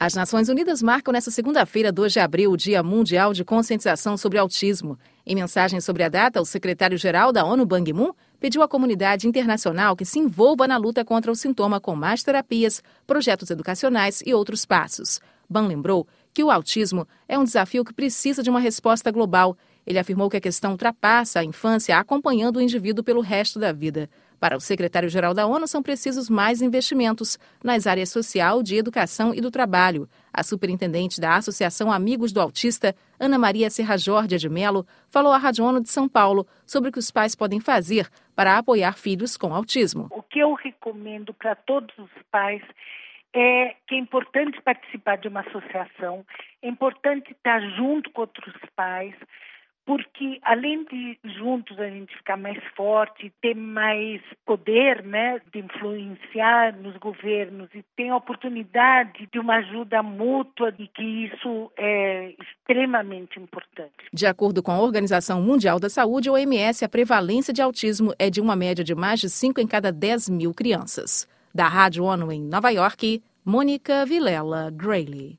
As Nações Unidas marcam nesta segunda-feira, 2 de abril, o Dia Mundial de Conscientização sobre Autismo. Em mensagem sobre a data, o secretário-geral da ONU, Ban Ki-moon, pediu à comunidade internacional que se envolva na luta contra o sintoma com mais terapias, projetos educacionais e outros passos. Ban lembrou que o autismo é um desafio que precisa de uma resposta global. Ele afirmou que a questão ultrapassa a infância, acompanhando o indivíduo pelo resto da vida. Para o secretário-geral da ONU, são precisos mais investimentos nas áreas social, de educação e do trabalho. A superintendente da Associação Amigos do Autista, Ana Maria Serra Jorge de Mello, falou à Rádio ONU de São Paulo sobre o que os pais podem fazer para apoiar filhos com autismo. O que eu recomendo para todos os pais é que é importante participar de uma associação, é importante estar junto com outros pais, porque além de juntos a gente ficar mais forte, ter mais poder, de influenciar nos governos e ter a oportunidade de uma ajuda mútua, e que isso é extremamente importante. De acordo com a Organização Mundial da Saúde, OMS, a prevalência de autismo é de uma média de mais de 5 em cada 10 mil crianças. Da Rádio ONU em Nova York, Mônica Vilela Grayley.